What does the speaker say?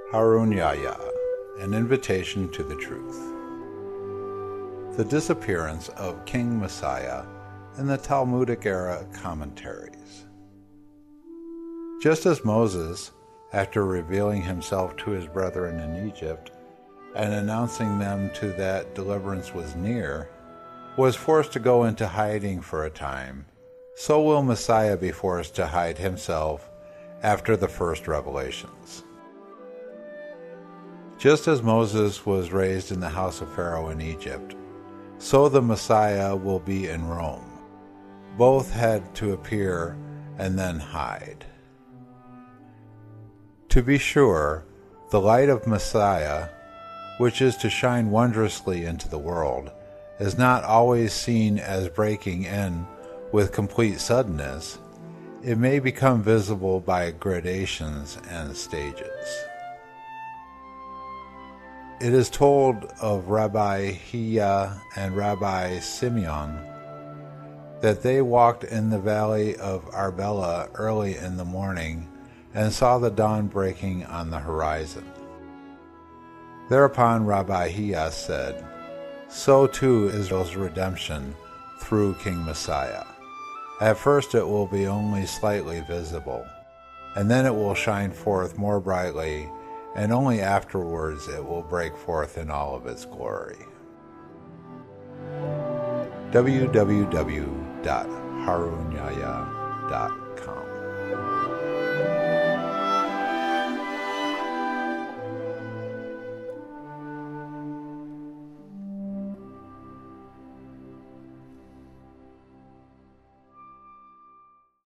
Harunyaya, an invitation to the truth. The disappearance of King Messiah in the Talmudic era commentaries. Just as Moses, after revealing himself to his brethren in Egypt and announcing them to that deliverance was near, was forced to go into hiding for a time, so will Messiah be forced to hide himself after the first revelations. Just as Moses was raised in the house of Pharaoh in Egypt, so the Messiah will be in Rome. Both had to appear and then hide. To be sure, the light of Messiah, which is to shine wondrously into the world, is not always seen as breaking in with complete suddenness. It may become visible by gradations and stages. It is told of Rabbi Hiya and Rabbi Simeon that they walked in the valley of Arbela early in the morning and saw the dawn breaking on the horizon. Thereupon Rabbi Hiya said, "So too is Israel's redemption through King Messiah. At first it will be only slightly visible, and then it will shine forth more brightly, and only afterwards it will break forth in all of its glory." www.harunyaya.com